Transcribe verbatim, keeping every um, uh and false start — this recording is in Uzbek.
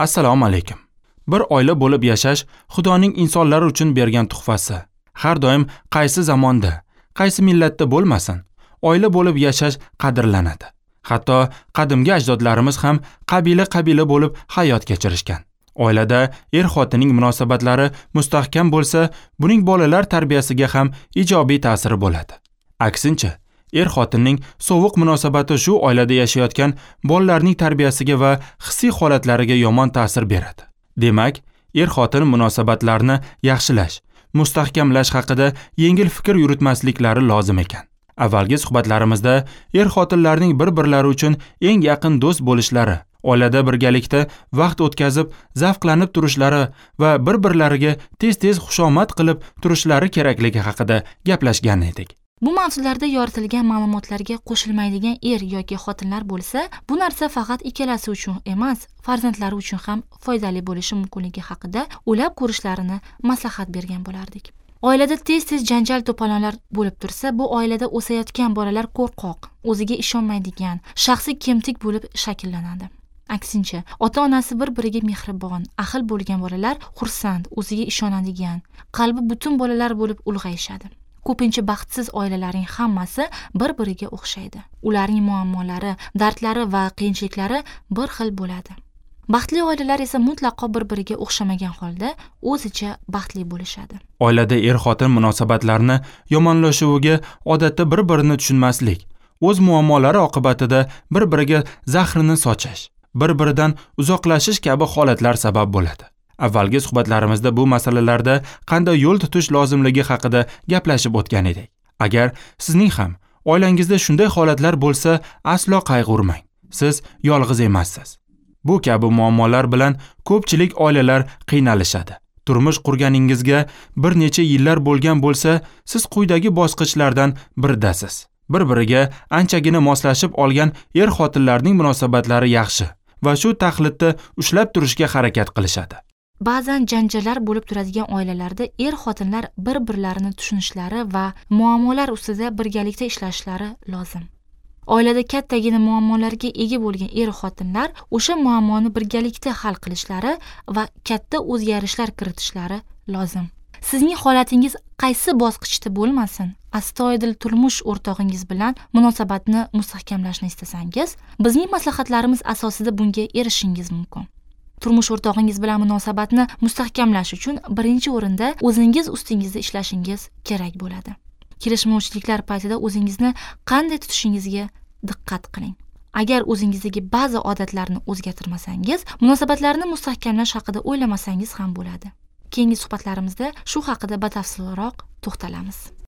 Assalomu alaykum. Bir oila bo'lib yashash Xudoning insonlar uchun bergan tuhfasi. Har doim qaysi zamonda, qaysi millatda bo'lmasin, oila bo'lib yashash qadrlanadi. Hatto qadimgi ajdodlarimiz ham qabila-qabila bo'lib hayot kechirishgan. Oilada er-xotinning munosabatlari mustahkam bo'lsa, buning bolalar tarbiyasiga ham ijobiy ta'siri bo'ladi. Aksincha, er-xotinning sovuq munosabati shu oilada yashayotgan bolalarning tarbiyasiga va hissiy holatlariga yomon ta'sir beradi. Demak, er-xotin munosabatlarini yaxshilash, mustahkamlash haqida yengil fikr yuritmasliklari lozim ekan. Avvalgi suhbatlarimizda er-xotinlarning bir-birlari uchun eng yaqin do'st bo'lishlari, oilada birgalikda vaqt o'tkazib, zavqlanib turishlari va bir-birlariga tez-tez xushomad qilib turishlari kerakligi haqida gaplashgan edik. Bu mavzularda yoritilgan ma'lumotlarga qo'shilmaydigan er yoki xotinlar bo'lsa, bu narsa faqat ikkalasi uchun emas, farzandlari uchun ham foydali bo'lishi mumkinligi haqida o'ylab ko'rishlarini maslahat bergan bo'lardik. Oilada tez-tez janjal to'polonlar bo'lib tursa, bu oilada o'sayotgan bolalar qo'rqoq, o'ziga ishonmaydigan, shaxsiy kemtik bo'lib shakllanadi. Aksincha, ota-onasi bir-biriga mehribon, ahil bo'lgan bolalar xursand, o'ziga ishonadigan, qalbi butun bolalar bo'lib ulg'ayishadi. Ko'pincha baxtsiz oilalarning hammasi bir-biriga o'xshaydi. Ularning muammolari, dardlari va qiyinchiliklari bir xil bo'ladi. Baxtli oilalar esa mutlaqo bir-biriga o'xshamagan holda o'zicha baxtli bo'lishadi. Oilada er-xotin munosabatlarini yomonlashuviga odatda bir-birini tushunmaslik, o'z muammolari oqibatida bir-biriga zahrini sochish, bir-biridan uzoqlashish kabi holatlar sabab bo'ladi. Avvalgi suhbatlarimizda bu masalalarda qanday yo'l tutish lozimligi haqida gaplashib o'tgan edik. Agar sizning ham oilangizda shunday holatlar bo'lsa, aslo qayg'urmang. Siz yolg'iz emassiz. Bu kabi muammolar bilan ko'pchilik oilalar qiynalishadi. Turmush qurganingizga bir necha yillar bo'lgan bo'lsa, siz quyidagi bosqichlardan biridasiz. Bir-biriga anchagina moslashib olgan er-xotinlarning munosabatlari yaxshi va shu taxlitda ushlab turishga harakat qilishadi. Ba'zan janjallar bo'lib turadigan oilalarda er-xotinlar bir-birlarini tushunishlari va muammolar ustida birgalikda ishlashlari lozim. Oilada kattagina muammolarga ega bo'lgan er-xotinlar o'sha muammoni birgalikda hal qilishlari va katta o'zgarishlar kiritishlari lozim. Sizning holatingiz qaysi bosqichda bo'lmasin, astoydil turmush o'rtog'ingiz bilan munosabatni mustahkamlashni istasangiz, bizning maslahatlarimiz asosida bunga erishishingiz mumkin. Turmush o'rtog'ingiz bilan munosabatni mustahkamlash uchun birinchi o'rinda o'zingiz ustingizda ishlashingiz kerak bo'ladi. Kelishmovchiliklar paytida o'zingizni qanday tutishingizga diqqat qiling. Agar o'zingizdagi ba'zi odatlarni o'zgartirmasangiz, munosabatlarni mustahkamlash haqida o'ylamasangiz ham bo'ladi. Keyingi suhbatlarimizda shu haqida batafsilroq to'xtalamiz.